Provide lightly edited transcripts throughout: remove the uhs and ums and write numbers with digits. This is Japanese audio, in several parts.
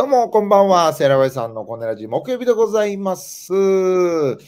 どうも、こんばんは。セラウェイさんのコネラジ木曜日でございます。はい、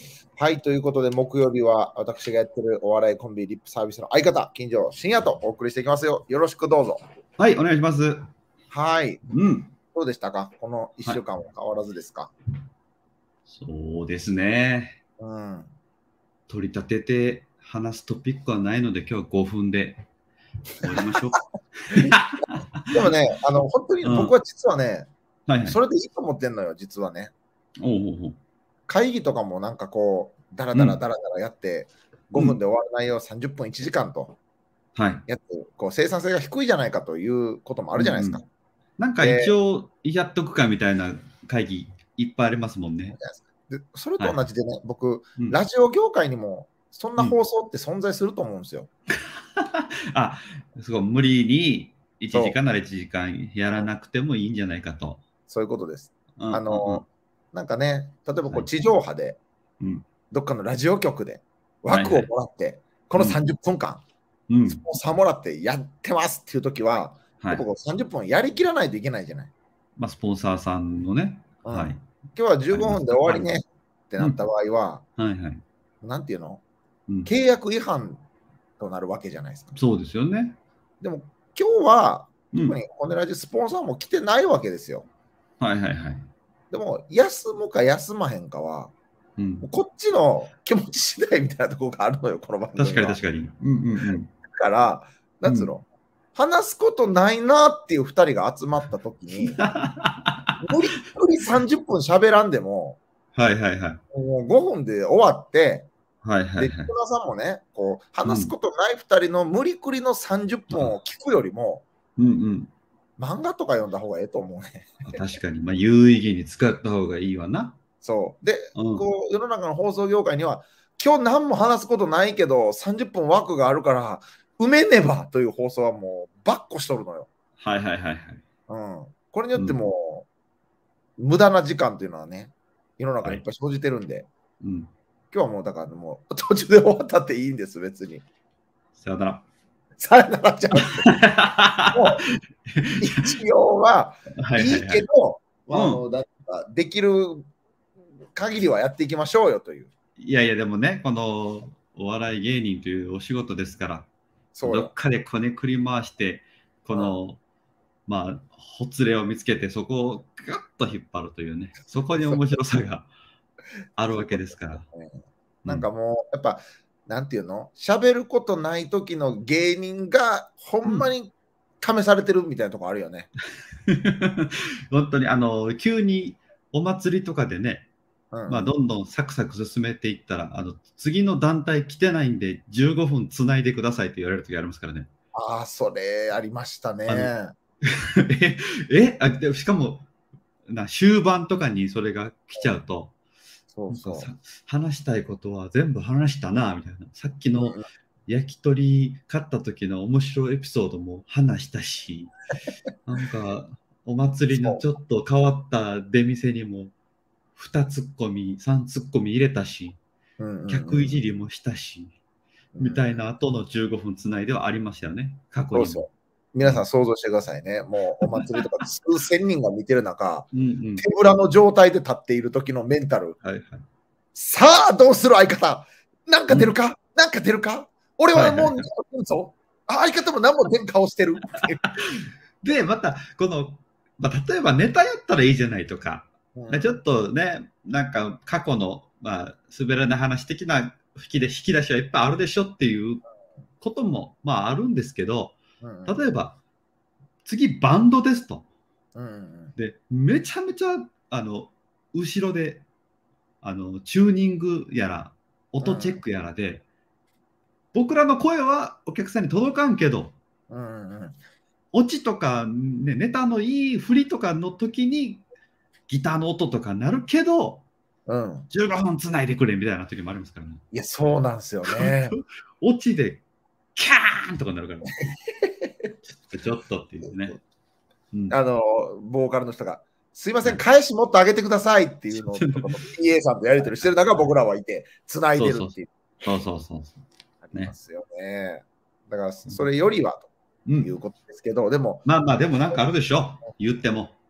ということで、木曜日は私がやってるお笑いコンビリップサービスの相方、金城深夜とお送りしていきますよ。よろしくどうぞ。 はい、お願いします。 はい。 うん。 どうでしたか？この1週間は変わらずですか？ そうですね。 うん。 取り立てて話すトピックはないので、今日は5分で終わりましょう。 でもね、本当に僕は実はね、 はいはい。 それでいいと思ってんのよ、実はね。 おうおうおう。 会議とかもなんかこう、だらだらやって、5分で終わる内容を30分1時間とはい。 やって、こう生産性が低いじゃないかということもあるじゃないですか。 なんか一応やっとくかみたいな会議いっぱいありますもんね。 でそれと同じでね、僕、 うんラジオ業界にもそんな放送って存在すると思うんですよ。 あ、すごい無理に1時間なら1時間やらなくてもいいんじゃないかと。 そういうことです。 うんうんうんなんかね、例えばこはいう地上波で、 うんどっかのラジオ局で枠をもらって、この30分間、 うんスポンサーもらってやってますっていう時は、 はい。 やっぱこう30分やりきらないといけないじゃない。 まあ、スポンサーさんのね、 うんはい。 今日は15分で終わりねってなった場合は、 はいはい。 なんていうのうん契約違反となるわけじゃないですか。 そうですよね。 でも今日はうん特にコネラジスポンサーも来てないわけですよ。 はいはいはい。 でも休むか休まへんかは、 うんこっちの気持ち次第みたいなところがあるのよ、この番組は。 確かに確かに。うんうんうん。 だから、なんつうの、話すことないなっていう2人が集まった時に、無理くり30分喋らんでも、 はいはいはい。 もう5分で終わって、で、 はいはいはい。 木村さんもね、こう話すことない2人の無理くりの30分を聞くよりも、 うんうん。 漫画とか読んだ方がええと思うね。 確かに。まあ、有意義に使った方がいいわな。 そう。で、 うんこう世の中の放送業界には、今日何も話すことないけど、30分枠があるから、埋めねばという放送はもう、ばっこしとるのよ。 はいはいはいはい。 これによっても、無駄な時間というのはね、世の中にいっぱい生じてるんで、 うん。 今日はもうだからもう途中で終わったっていいんです、別に。 さよなら。 さよならじゃなくて、もう一応ははいいいけど、だからできる限りはやっていきましょうよという。 いやいや、でもね、このお笑い芸人というお仕事ですから、 そうよ。 どっかでこねくり回して、この、まあ、ほつれを見つけて、そこをガッと引っ張るというね、そこに面白さがあるわけですから。 なんかもう、やっぱ、なんていうの喋ることない時の芸人が、ほんまに試されてるみたいなとこあるよね。 本当に、急にお祭りとかでね、まあ、どんどんサクサク進めていったら、次の団体来てないんで、15分つないでくださいって言われる時ありますからね。 ああ、それありましたね。 でしかも終盤とかにそれが来ちゃうと、 そうそう話したいことは全部話したなみたいな、さっきの焼き鳥買った時の面白いエピソードも話したし、なんかお祭りのちょっと変わった出店にも2ツッコミ3ツッコミ入れたし、客いじりもしたし、みたいな後の15分つないではありましたよね、過去にも。 そうそう皆さん想像してくださいね。もうお祭りとか数千人が見てる中、手ぶらの状態で立っている時のメンタル。さあ、どうする相方なんか出るか、なんか出るか俺はもう出るぞ。相方も何も出ん顔してる。 で、また、この、例えばネタやったらいいじゃないとか、ちょっとね、なんか過去の、滑らない話的な引き出しはいっぱいあるでしょっていうことも、あるんですけど、例えば、次バンドですと。で、めちゃめちゃ、後ろで、チューニングやら、音チェックやらで、僕らの声はお客さんに届かんけど、オチとか、ね、ネタのいい振りとかの時に、ギターの音とかなるけど、15分つないでくれみたいな時もありますからね。 いや、そうなんですよね。 オチで、キャーンとかなるからね。ちょっとっていうね。 ボーカルの人が、すいません、返しもっと上げてくださいっていうのを PA さんとやり取りしてる中、僕らはいて、つないでるっていう。 そう。 ありますよね。だから、それよりはということですけど、でも。 でもなんかあるでしょ。言っても。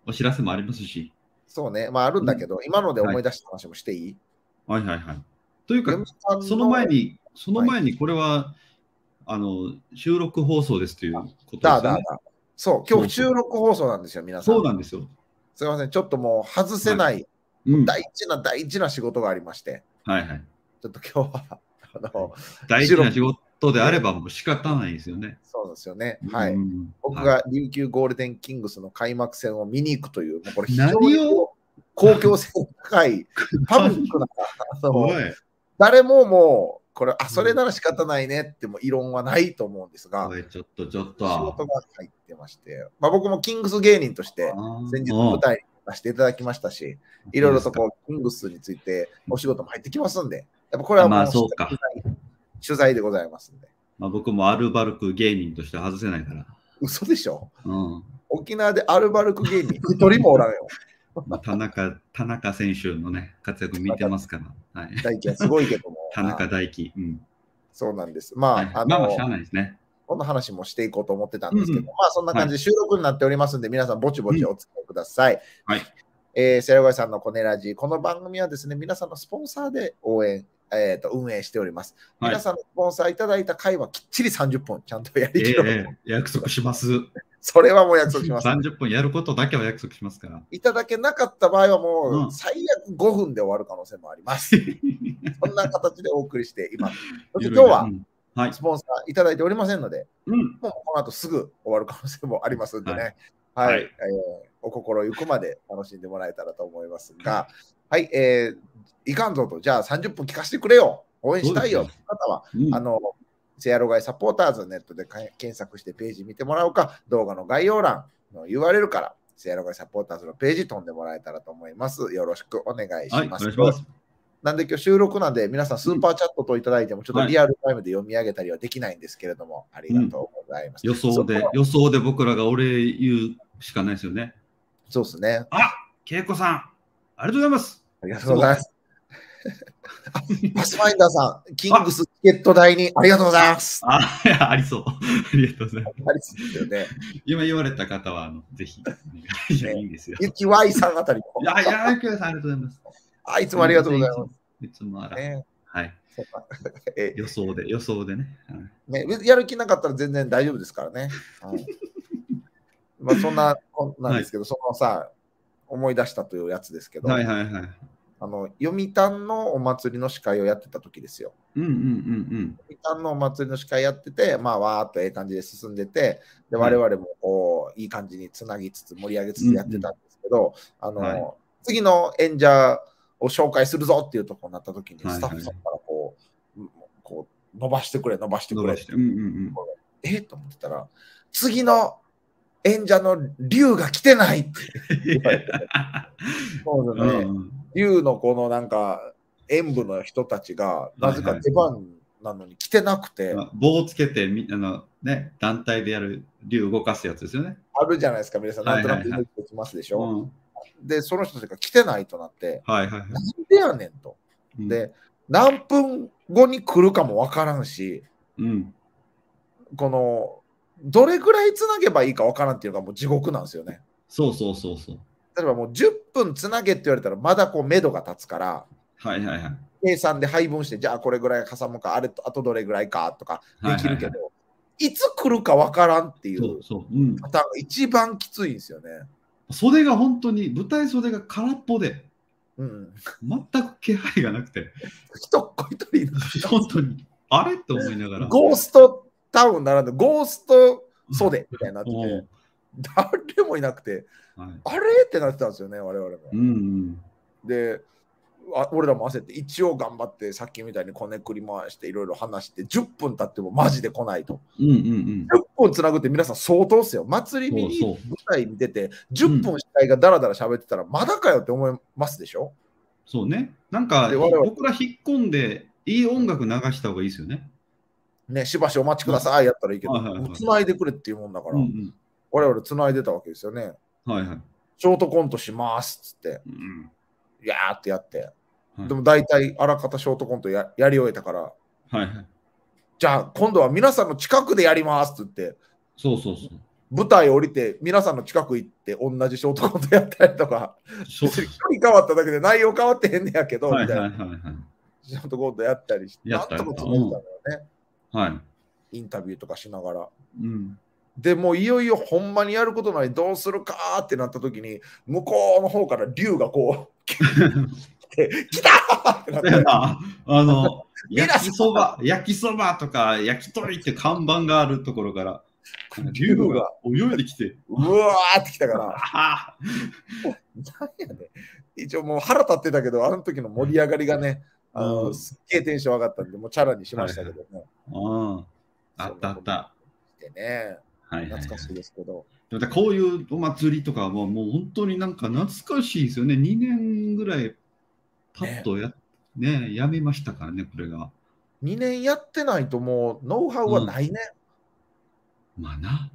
お知らせもありますし。 そうね、まああるんだけど、今ので思い出した話もしていい？ はいはいはい。というか、その前にこれは、収録放送ですということですよね。 そう、今日収録放送なんですよ、皆さん。 そうなんですよ。 すみません、ちょっともう外せない、大事な仕事がありまして、 はいはい。 ちょっと今日は、 大事な仕事であればもう仕方ないですよね。 そうですよね。はい。僕が琉球ゴールデンキングスの開幕戦を見に行くという、もうこれ非常に公共性の高い、パブリックな、誰ももう、これ、それなら仕方ないねっても異論はないと思うんですが、 ちょっと。 仕事が入ってまして、僕もキングス芸人として先日舞台に出していただきましたし、いろいろとキングスについてお仕事も入ってきますんで、やっぱこれはもう取材でございますんで。 僕もアルバルク芸人として外せないから。 嘘でしょ、沖縄でアルバルク芸人一人もおらんよ。 田中選手のね、活躍見てますから。 大輝はすごいけども。 田中大輝。 そうなんです。 しゃあないですね。 こんな話もしていこうと思ってたんですけど、そんな感じで収録になっておりますんで、皆さんぼちぼちお付き合いください。 はい。 セラゴイさんのコネラジ、この番組はですね、皆さんのスポンサーで運営しております。皆さんのスポンサーいただいた回はきっちり30分ちゃんとやりきろう。 約束します。 それはもう約束します。 30分やることだけは約束しますから。 いただけなかった場合はもう最悪5分で終わる可能性もあります。そんな形でお送りしています。そして今日はスポンサーいただいておりませんので、もうこの後すぐ終わる可能性もありますんでね。お心ゆくまで楽しんでもらえたらと思いますが、いかんぞと、じゃあ30分聞かせてくれよ、応援したいよという方は、セアロガイサポーターズネットで検索してページ見てもらうか、動画の概要欄の URL からセアロガイサポーターズのページ飛んでもらえたらと思います。よろしくお願いします。なんで今日収録なんで皆さんスーパーチャットといただいてもちょっとリアルタイムで読み上げたりはできないんですけれども、ありがとうございます。 予想で僕らがお礼言うしかないですよね。 そうですね。 恵子さん、ありがとうございます。 ありがとうございます。パスファインダーさん、キングスチケット代にありがとうございます。 ありそう。ありがとうございます。 ありそうですよね。 今言われた方は、ぜひ。いや、いいんですよ。 ゆきわいさんあたりも。 ゆきわいさん、ありがとうございます。 いつもありがとうございます。 いつもはい。予想でね。 やる気なかったら全然大丈夫ですからね。そんな、なんですけど、そのさ、思い出したというやつですけど、読谷のお祭りの司会をやってた時ですよ。読谷のお祭りの司会やってて、わーっと感じで進んでて、で我々もいい感じにつなぎつつ盛り上げつつやってたんですけど、次の演者を紹介するぞっていうところになった時に、スタッフさんからこう伸ばしてくれと思ってたら、次の演者の龍が来てないって言われて、そうですね。龍のこのなんか演舞の人たちがなぜか出番なのに来てなくて、 棒をつけて団体でやる龍動かすやつですよね。 あるじゃないですか、皆さん。なんとなくイメージできますでしょ。で、その人たちが来てないとなって、なんでやねんと。で、何分後に来るかもわからんし、このどれぐらいつなげばいいかわからんっていうのがもう地獄なんですよね。 そう。 例えばもう10分つなげって言われたらまだ目処が立つから、計算で配分して、じゃあこれぐらいかさむか、あとどれぐらいかとかできるけど、いつ来るかわからんっていうパターンが一番きついんですよね。 袖が本当に、舞台袖が空っぽで、全く気配がなくて。 一人本当に。あれって思いながら。 ゴーストタウンならぬゴースト袖みたいになってて、誰もいなくて、あれってなってたんですよね、我々も。で、俺らも焦って一応頑張ってさっきみたいにこねくり回していろいろ話して10分経ってもマジで来ないと。10分つなぐって皆さん相当っすよ。祭り見に舞台見てて10分司会がダラダラ喋ってたらまだかよって思いますでしょ。 そうね。なんか僕ら引っ込んでいい音楽流した方がいいですよね。 ね、しばしお待ちくださいやったらいいけど、つないでくれっていうもんだから、我々つないでたわけですよね。ショートコントしますっつって、やーってやって、でも大体あらかたショートコントやり終えたから、じゃあ今度は皆さんの近くでやりますって言って、 舞台降りて皆さんの近く行って同じショートコントやったりとか、距離変わっただけで内容変わってへんねやけど、みたいな。ショートコントやったりして、なんとか詰めてたのよね。 はい。 インタビューとかしながら。でもいよいよほんまにやることないどうするかってなった時に向こうの方から竜がこう来たってなって焼きそばとか焼き鳥って看板があるところから竜が泳いできてうわーってきたから何やね一応もう腹立ってたけどあの時の盛り上がりがねすっげえテンション上がったんでもうチャラにしましたけどね。 あったあった。 でね懐かしいですけど。 こういうお祭りとかはもう本当になんか懐かしいですよね。2年ぐらいパッとやめましたからね、これが。 2年やってないともうノウハウはないね。 まあな。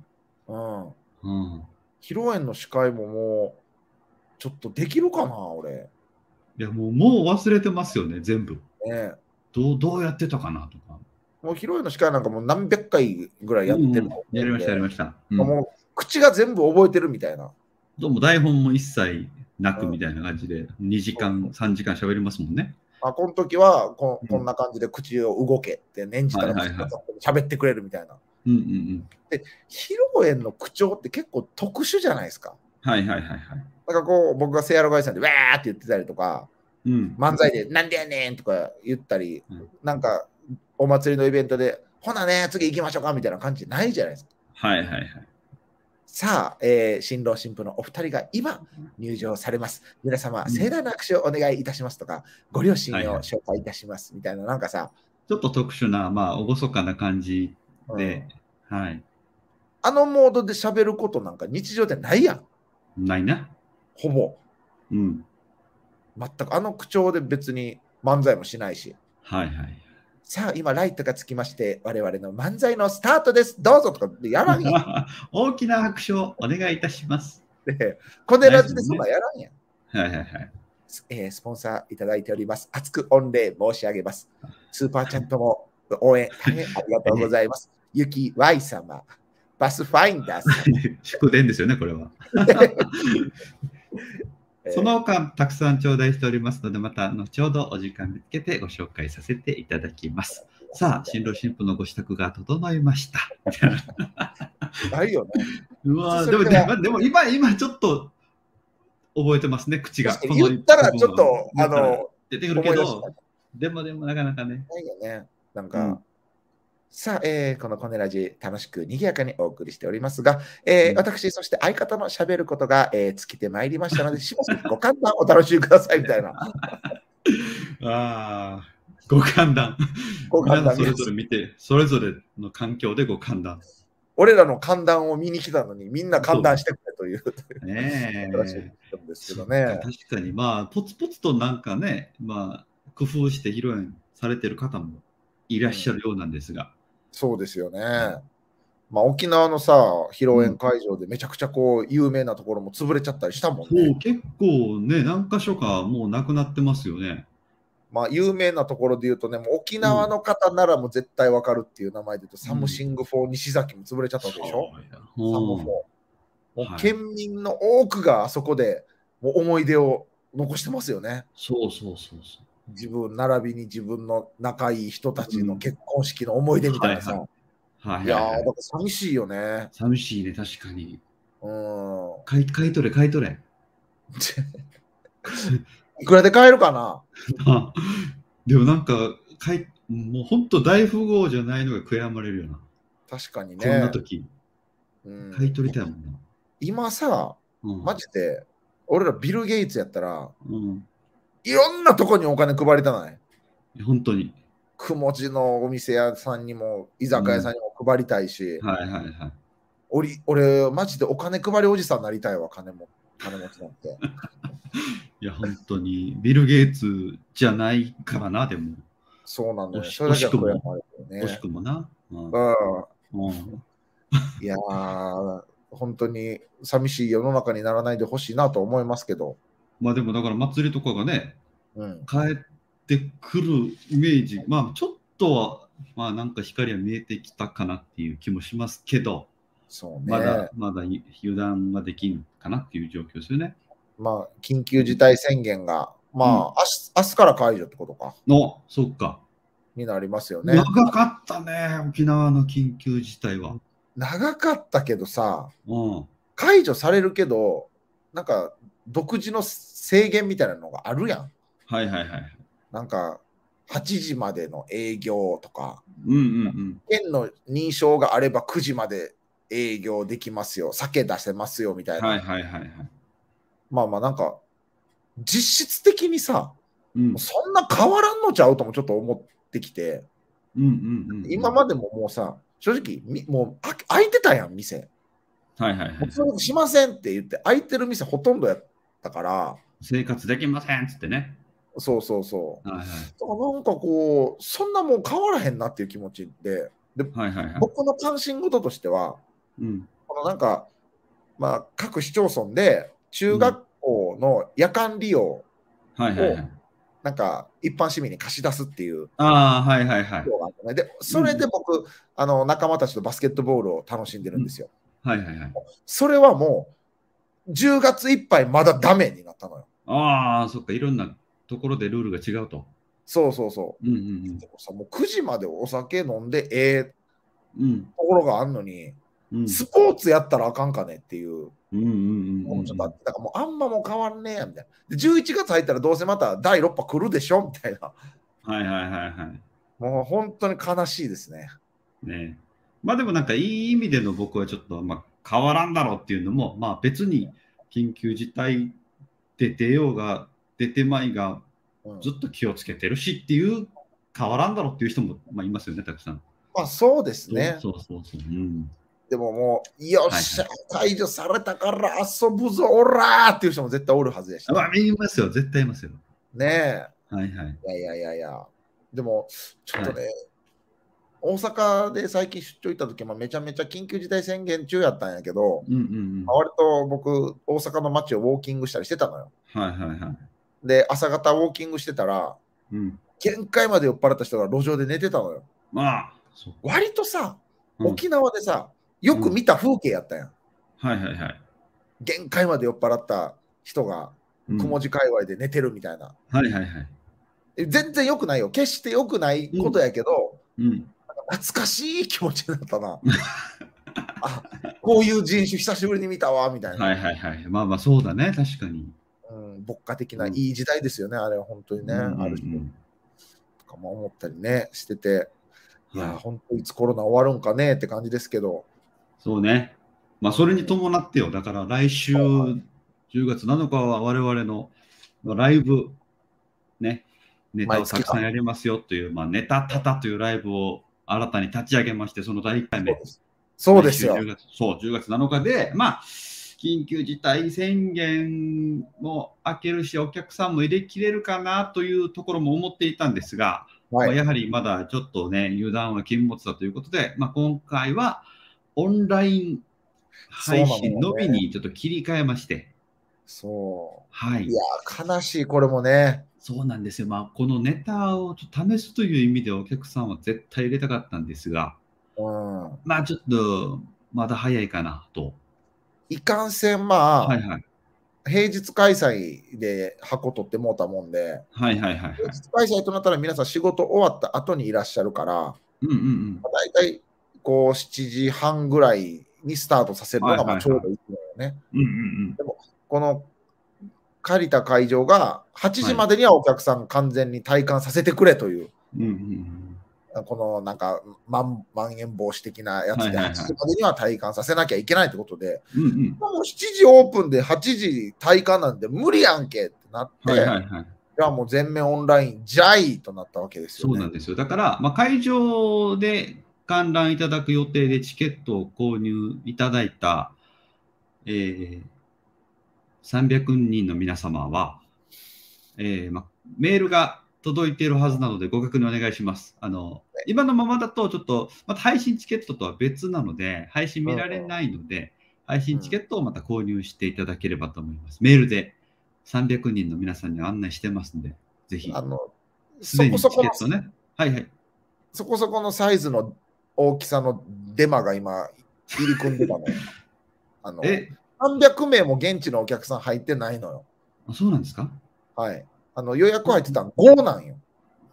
披露宴の司会ももうちょっとできるかな、俺。 いやもう忘れてますよね、全部。どうやってたかなとか。 もう披露宴の司会なんかもう何百回ぐらいやってるの、 やりました、やりました。 もう口が全部覚えてるみたいな。 どうも台本も一切なくみたいな感じで、2時間、3時間喋りますもんね。 この時はこんな感じで口を動けって念じたら喋ってくれるみたいな。で、披露宴の口調って結構特殊じゃないですか。だからこう僕がセアロガイさんでわーって言ってたりとか、漫才でなんでやねんとか言ったり、なんかお祭りのイベントでほなね次行きましょうかみたいな感じないじゃないですか。さあ、新郎新婦のお二人が今入場されます。皆様、盛大な握手をお願いいたしますとか、ご両親を紹介いたしますみたいな、なんかさ、 ちょっと特殊な、厳かな感じで、 あのモードで喋ることなんか日常でないやん。 ないな。 ほぼ。全くあの口調で別に漫才もしないし。さあ、今、ライトがつきまして、我々の漫才のスタートです。どうぞとかやらんやん。 大きな拍手をお願いいたします。 こねらじでそんなやらんやん。スポンサーいただいております。厚く御礼申し上げます。スーパーチャットも応援大変ありがとうございます。ゆき Y 様、バスファインダーさん。 祝電ですよね、これは。その他たくさん頂戴しておりますので、また後ほどお時間見つけてご紹介させていただきます。さあ、新郎新婦のご支度が整いました。 ないよね。 でも今ちょっと覚えてますね、口が。 言ったらちょっと出てくるけど、でもなかなかね。 ないよね。なんか、さあ、このコネラジ楽しく賑やかにお送りしておりますが、私、そして相方のしゃべることが、尽きてまいりましたので、しばしご歓談お楽しみくださいみたいな。 ご歓談。皆さんそれぞれ見て、それぞれの環境でご歓談。 俺らの歓談を見に来たのに、みんな歓談してくれという。 確かに、ポツポツとなんかね、工夫して披露宴されてる方もいらっしゃるようなんですが。 そうですよね。沖縄のさ、披露宴会場でめちゃくちゃこう有名なところも潰れちゃったりしたもんね。 結構ね、何か所かもうなくなってますよね。 有名なところで言うとね、もう沖縄の方ならもう絶対わかるっていう名前で言うと、サムシング4西崎も潰れちゃったわけでしょ。サム4。もう県民の多くがあそこでもう思い出を残してますよね。自分並びに自分の仲いい人たちの結婚式の思い出みたいなさ。いやー、だから寂しいよね。 寂しいね、確かに。買い取れ。 いくらで買えるかな。 でもなんか、もう本当大富豪じゃないのが悔やまれるよな。 確かにね。 こんな時。買い取りたいもんな。 今さ、マジで、俺らビル・ゲイツやったら、いろんなとこにお金配りたない。 本当に。 くもじのお店屋さんにも、居酒屋さんにも配りたいし、俺、マジでお金配りおじさんになりたいわ、金持ちなんて。 いや、本当に、ビル・ゲイツじゃないからな、でも。 そうなんだよ。 惜しくも。惜しくもな。 いやー、本当に寂しい世の中にならないでほしいなと思いますけど。 でもだから祭りとかがね、帰ってくるイメージ、ちょっとは、なんか光は見えてきたかなっていう気もしますけど。 そうね。 まだ油断はできんかなっていう状況ですよね。 まあ、緊急事態宣言が、まあ、明日から解除ってことか。 そっか。 になりますよね。 長かったね、沖縄の緊急事態は。 長かったけどさ、解除されるけど、なんか、独自の制限みたいなのがあるやん。 はいはいはい。 なんか、8時までの営業とか、 県の認証があれば9時まで営業できますよ、酒出せますよみたいな。 はいはいはいはい。 まあまあなんか、実質的にさ、そんな変わらんのちゃうともちょっと思ってきて、今までももうさ、正直、もう開いてたやん、店。 はいはいはい。 それしませんって言って、開いてる店ほとんどやったから。 生活できませんっつってね。 そうそうそう。 はいはい、 なんかこう、そんなもう変わらへんなっていう気持ちで、僕の関心事としては、このなんか、まあ、各市町村で中学校の夜間利用を、なんか一般市民に貸し出すっていう。で、それで僕、仲間たちとバスケットボールを楽しんでるんですよ。それはもう、10月いっぱいまだダメになったのよ。 ああ、そっか、いろんなところでルールが違うと。 そうそうそう。でもさ、もう9時までお酒飲んでところがあんのに、スポーツやったらあかんかねっていう。ちょっとあって、だからもうあんまもう変わんねえやみたいな。で、11月入ったらどうせまた第6波来るでしょみたいな。もう本当に悲しいですね。 ね。まあでもなんかいい意味での僕はちょっと、まあ、変わらんだろうっていうのも、まあ別に緊急事態で出ようが出てまいがずっと気をつけてるしっていう、変わらんだろうっていう人も、まあ、いますよね、たくさん。 まあそうですね。でももう、よっしゃ、解除されたから遊ぶぞ、おらーっていう人も絶対おるはずやし、 まあ、いますよ、絶対いますよ。 ねえ。 はいはい。 いや。でも、ちょっとね、大阪で最近出張行った時もめちゃめちゃ緊急事態宣言中やったんやけど、割と僕、大阪の街をウォーキングしたりしてたのよ。で、朝方ウォーキングしてたら、限界まで酔っ払った人が路上で寝てたのよ。割とさ、沖縄でさ、よく見た風景やったやん。限界まで酔っ払った人が、雲地界隈で寝てるみたいな。全然良くないよ。決して良くないことやけど、懐かしい気持ちになったな。あ、こういう人種久しぶりに見たわ、みたいな。 まあまあそうだね、確かに。 牧歌的ないい時代ですよね、あれは本当にね。ある人とかも思ったりね、してて。いや、本当いつコロナ終わるんかねって感じですけど。 そうね。まあそれに伴ってよ。だから来週10月7日は我々のライブ、ね、ネタをたくさんやりますよという、まあ、ネタタタというライブを新たに立ち上げまして、その第1回目。 そうですよ。 そう、10月7日で、まあ、緊急事態宣言も明けるし、お客さんも入れきれるかなというところも思っていたんですが、まあ、やはりまだちょっとね、油断は禁物だということで、まあ、今回はオンライン配信のみにちょっと切り替えまして。 そう。 はい。 いや、悲しい、これもね。 そうなんですよ。まあ、このネタをちょっと試すという意味でお客さんは絶対入れたかったんですが、まあちょっとまだ早いかなと。 いかんせん、まあ、平日開催で箱取ってもうたもんで、平日開催となったら皆さん仕事終わった後にいらっしゃるから、大体こう7時半ぐらいにスタートさせるのがまあちょうどいいのよね。でも、この借りた会場が8時までにはお客さん完全に体感させてくれという。このなんかまん延防止的なやつで8時までには体感させなきゃいけないってことで、もう7時オープンで8時体感なんで無理やんけってなって、じゃあもう全面オンラインじゃいとなったわけですよね。 そうなんですよ。だから、まあ、会場で観覧いただく予定でチケットを購入いただいた、300人の皆様は、まあ、メールが届いているはずなのでご確認お願いします。今のままだとちょっとまた配信チケットとは別なので配信見られないので、配信チケットをまた購入していただければと思います。メールで300人の皆さんに案内してますので、ぜひ。すでにチケットね。 そこそこのサイズの大きさのデマが今入り組んでたのよ。300名も現地のお客さん入ってないのよ。 あ、そうなんですか？ はい。予約入ってたの5なんよ。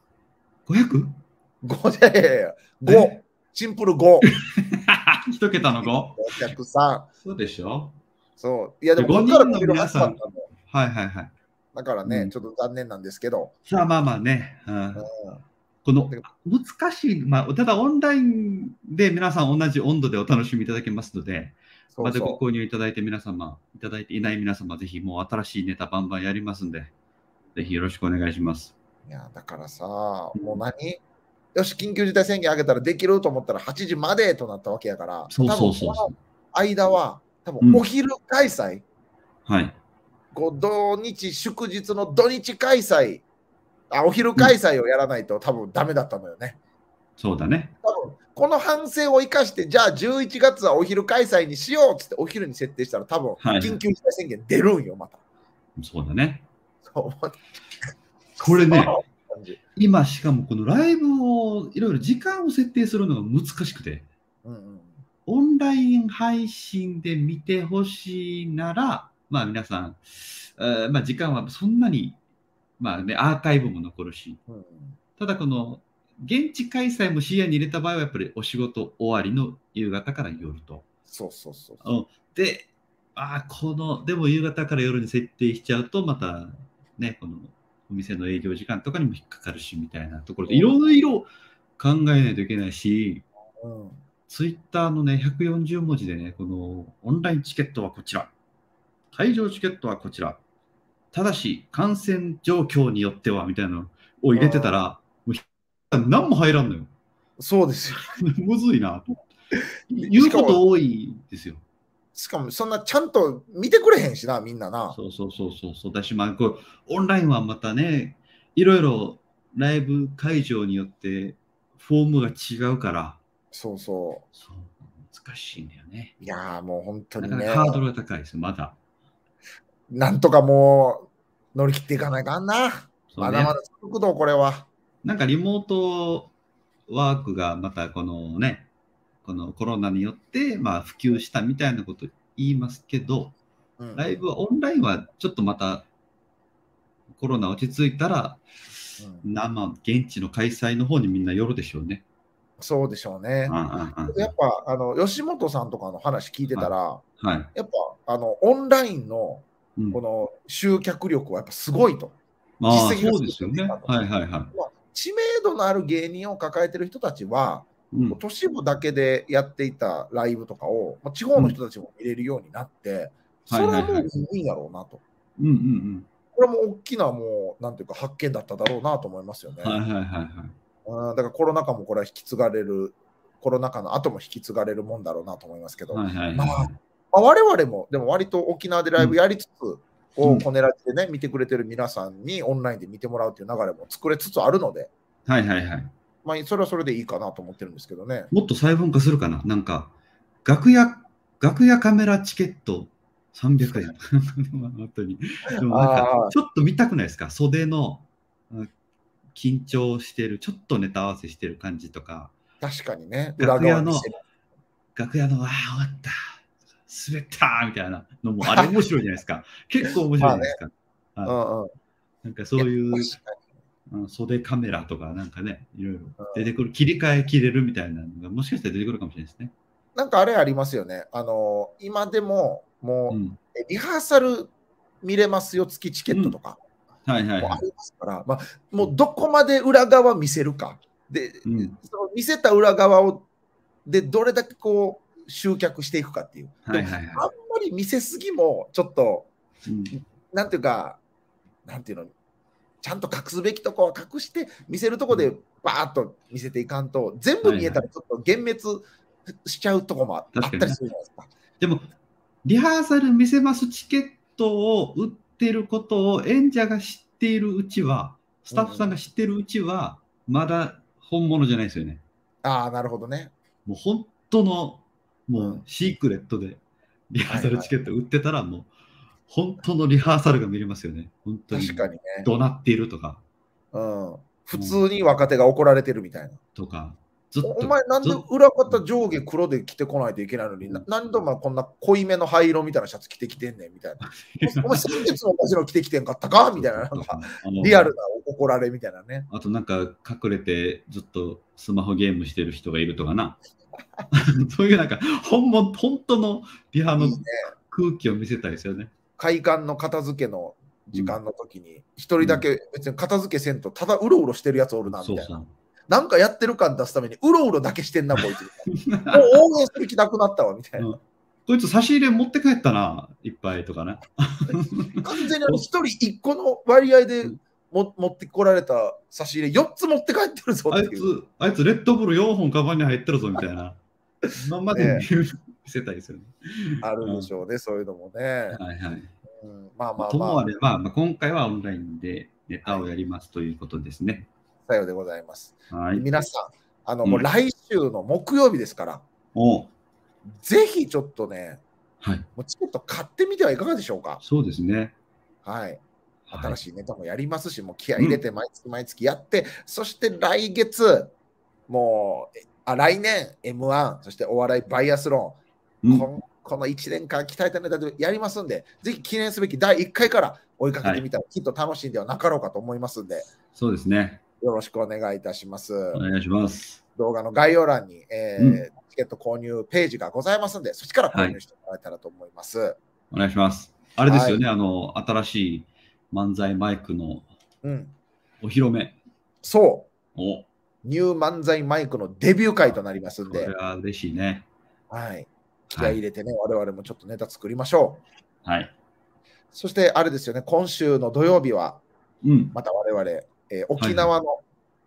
500？5 じゃいやいや、5。シンプル5。 一桁の 5？ お客さん。そうでしょ？ そう。いや、でも、 5人の皆さん。はいはいはい。 だからね、ちょっと残念なんですけど。 さあ、まあまあね。この難しい、ただオンラインで皆さん同じ温度でお楽しみいただけますので、まだご購入いただいて皆様、いただいていない皆様、ぜひもう新しいネタバンバンやりますんで、ぜひよろしくお願いします。 いや、だからさ、もうよし、緊急事態宣言上げたらできると思ったら8時までとなったわけやから、 そう。 間は、多分お昼開催、 はい。 土日、祝日の土日開催、お昼開催をやらないと多分ダメだったのよね。 そうだね。 多分この反省を生かして、じゃあ11月はお昼開催にしようっつってお昼に設定したら多分緊急事態宣言出るんよ、また。 そうだね。これね、今しかもこのライブをいろいろ時間を設定するのが難しくて、オンライン配信で見てほしいなら、皆さん、時間はそんなに、アーカイブも残るし、ただこの現地開催も視野に入れた場合はやっぱりお仕事終わりの夕方から夜と。 そう。 で、でも夕方から夜に設定しちゃうとまたね、このお店の営業時間とかにも引っかかるしみたいなところでいろいろ考えないといけないし、ツイッターのね、140文字でね、このオンラインチケットはこちら、会場チケットはこちら、ただし感染状況によってはみたいなのを入れてたら、もう何も入らんのよ。そうですよ。むずいなと。言うこと多いですよ。 しかもそんなちゃんと見てくれへんしな、みんなな。 そう。だし、オンラインはまたね、いろいろライブ会場によってフォームが違うから。そう。難しいんだよね。 いやーもう本当にね。 ハードルが高いですよ、まだ。 なんとかもう乗り切っていかないかんな。まだまだ続くと、これは。 なんかリモートワークがまたこのね、このコロナによって普及したみたいなこと言いますけど、ライブはオンラインはちょっとまたコロナ落ち着いたら、現地の開催の方にみんな寄るでしょうね。 そうでしょうね。やっぱ吉本さんとかの話聞いてたら、やっぱオンラインのこの集客力はやっぱすごいと。 実績がそうですよね。 知名度のある芸人を抱えてる人たちは、都市部だけでやっていたライブとかを、地方の人たちも見れるようになって、それはもういいんやろうなと。これも大きなもうなんていうか発見だっただろうなと思いますよね。だからコロナ禍もこれは引き継がれる、コロナ禍の後も引き継がれるもんだろうなと思いますけど、我々もでも割と沖縄でライブやりつつ、コネラジでね、見てくれてる皆さんにオンラインで見てもらうという流れも作れつつあるので、それはそれでいいかなと思ってるんですけどね。 もっと細分化するかな。なんか、楽屋カメラチケット300円。本当に。でもなんか、ちょっと見たくないですか？袖の緊張してる、ちょっとネタ合わせしてる感じとか。 確かにね。 楽屋の、終わった。滑ったみたいなのも、あれ面白いじゃないですか。結構面白いじゃないですか。なんかそういう。袖カメラとかなんかね、いろいろ出てくる、切り替え切れるみたいなのがもしかしたら出てくるかもしれないですね。 なんかあれありますよね。今でももう、リハーサル見れますよ付きチケットとかありますから、もうどこまで裏側見せるか。で、その見せた裏側でどれだけこう集客していくかっていう。あんまり見せすぎもちょっと、なんていうの、ちゃんと隠すべきとこは隠して見せるとこでバーッと見せていかんと、全部見えたらちょっと幻滅しちゃうとこもあったりするじゃないですか。 でもリハーサル見せますチケットを売ってることを演者が知っているうちは、スタッフさんが知っているうちはまだ本物じゃないですよね。 なるほどね。 もう本当のもうシークレットでリハーサルチケット売ってたらもう本当のリハーサルが見れますよね。本当に。 確かにね。 怒鳴っているとか。 普通に若手が怒られてるみたいな。 とか。 ずっと。 お前なんで裏方上下黒で着てこないといけないのに、なんでお前こんな濃いめの灰色みたいなシャツ着てきてんねんみたいな。お前先月の同じの着てきてんかったかみたいな、なんかリアルな怒られみたいなね。 あとなんか隠れてずっとスマホゲームしてる人がいるとかな。そういうなんか本当のリハの空気を見せたいですよね。 会館の片付けの時間の時に、一人だけ別に片付けせんと、ただうろうろしてるやつおるな、みたいな。なんかやってる感出すために、うろうろだけしてんな、こいつ。もう応援する気なくなったわ、みたいな。 こいつ差し入れ持って帰ったな、いっぱいとかね。 完全に一人一個の割合で持ってこられた差し入れ4つ持って帰ってるぞっていう。 あいつレッドブル4本カバンに入ってるぞ、みたいな。今まで見せたいですよね。 あるでしょうね、そういうのもね。はいはい。 まあまあまあ。 ともあれば、今回はオンラインでネタをやりますということですね。 さようでございます。 はい。 皆さん、もう来週の木曜日ですから、ぜひちょっとね、 はい、 もうチケット買ってみてはいかがでしょうか。 そうですね。 はい。新しいネタもやりますし、もう気合い入れて毎月毎月やって、そして来月、もう、来年 M1、そしてお笑いバイアスロン、この1年間鍛えたネタでやりますんで、ぜひ記念すべき第1回から追いかけてみたら、きっと楽しいんではなかろうかと思いますんで、 そうですね。 よろしくお願いいたします。 お願いします。 動画の概要欄に、チケット購入ページがございますんで、そっちから購入してもらえたらと思います。 お願いします。あれですよね、新しい漫才マイクのお披露目。 そう。ニュー漫才マイクのデビュー会となりますんで。 これは嬉しいね。 はい。気合い入れてね、我々もちょっとネタ作りましょう。はい。 そしてあれですよね、今週の土曜日は、また我々、沖縄の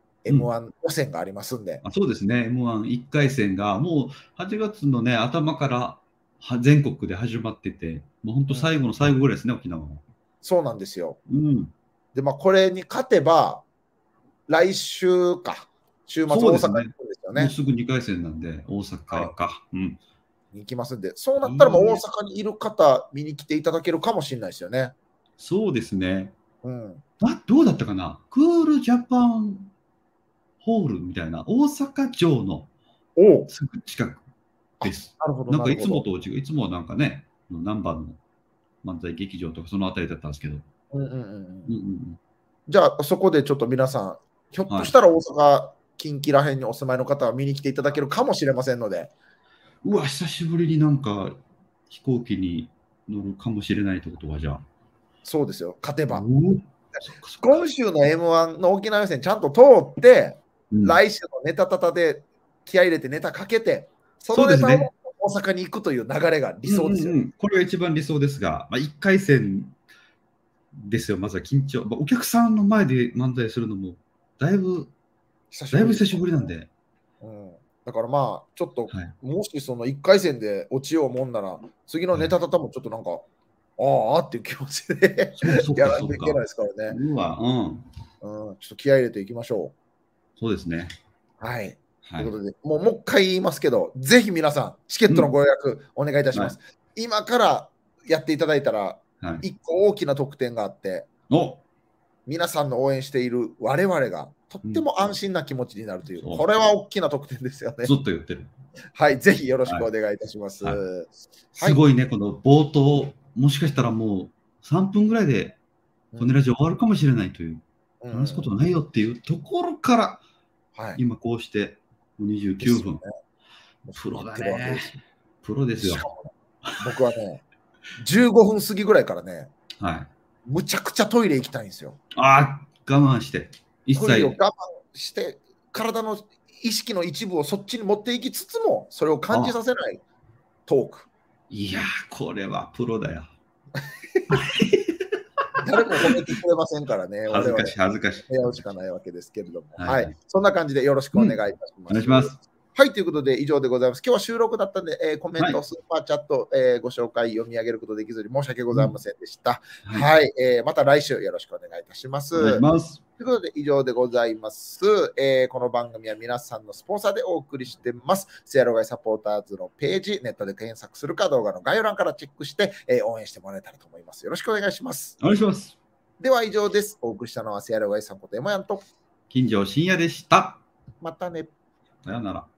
M1 予選がありますんで。 そうですね、M11 回戦がもう8月のね、頭から全国で始まってて、もう本当最後の最後ぐらいですね、沖縄は。 そうなんですよ。で、これに勝てば、来週か、週末大阪に行くんですよね。 もうすぐ2回戦なんで、大阪か。 に行きますんで、そうなったらもう大阪にいる方、見に来ていただけるかもしれないですよね。 そうですね。どうだったかな、クールジャパンホールみたいな、大阪城のすぐ近くです。なんかいつもと違う、いつもはなんかね、難波の漫才劇場とかそのあたりだったんですけど。 じゃあ、そこでちょっと皆さん、ひょっとしたら大阪、近畿らへんにお住まいの方は見に来ていただけるかもしれませんので。 うわ、久しぶりになんか飛行機に乗るかもしれないってことは、じゃあ。 そうですよ、勝てば。今週の M1 の沖縄予選ちゃんと通って、来週のネタタタで気合い入れてネタかけて、そのネタを大阪に行くという流れが理想ですよ。 これが一番理想ですが、1回戦ですよ、まずは緊張。お客さんの前で漫才するのも、だいぶ久しぶりなんで。 だからまあ、ちょっと、もしその1回戦で落ちようもんなら、次のネタタタもちょっとなんか、ああっていう気持ちでやらないといけないですからね。ちょっと気合い入れていきましょう。そうですね。 はい。ということで、もう一回言いますけど、ぜひ皆さん、チケットのご予約お願いいたします。今からやっていただいたら、1個大きな特典があって、皆さんの応援している我々が、とっても安心な気持ちになるという、これは大きな特典ですよね。 ずっと言ってる。 はい、ぜひよろしくお願いいたします。 すごいね、この冒頭、もしかしたらもう3分ぐらいでこのラジオ終わるかもしれないという、話すことないよっていうところから、今こうして29分。プロだね。プロですよ。 僕はね、15分過ぎぐらいからね、むちゃくちゃトイレ行きたいんですよ。 我慢して。 トイレを我慢して、体の意識の一部をそっちに持っていきつつも、それを感じさせないトーク。 いやー、これはプロだよ。 誰も褒めてくれませんからね。 恥ずかしい、恥ずかしい。 やるしかないわけですけれども。はい。そんな感じでよろしくお願いいたします。 お願いします。 はい、ということで以上でございます。今日は収録だったんで、コメント、スーパーチャット、ご紹介、読み上げることできずに申し訳ございませんでした。はい、また来週よろしくお願いいたします。 お願いします。 ということで以上でございます。この番組は皆さんのスポンサーでお送りしてます。セアロガイサポーターズのページ、ネットで検索するか動画の概要欄からチェックして、応援してもらえたらと思います。よろしくお願いします。 お願いします。 では以上です。お送りしたのはセアロガイさんことエモヤンと金城深夜でした。 またね。 さようなら。